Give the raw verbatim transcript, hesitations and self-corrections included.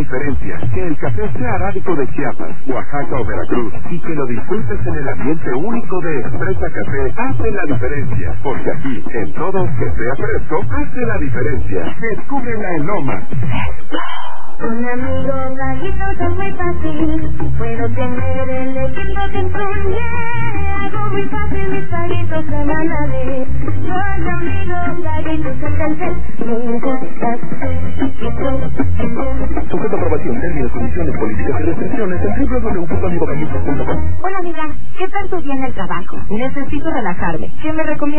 diferencia. Que el café sea arábico de Chiapas, Oaxaca o Veracruz y que lo disfrutes en el ambiente único de Expresa Café hace la diferencia. Porque aquí, en todo que sea fresco, hace la diferencia. Descúbrela en Lomas. Un amigo gallito es muy fácil. Puedo tener el equipo que incluye. Hago muy fácil mis paguitos semanales. Los amigos gallitos se cansan. Me gusta Sujeto a aprobación, términos, condiciones, políticas y restricciones en doble u doble u doble u punto amigogallitos punto com. Hola amiga, ¿qué tal tu día en el trabajo? Necesito relajarme. ¿Qué me recomiendas?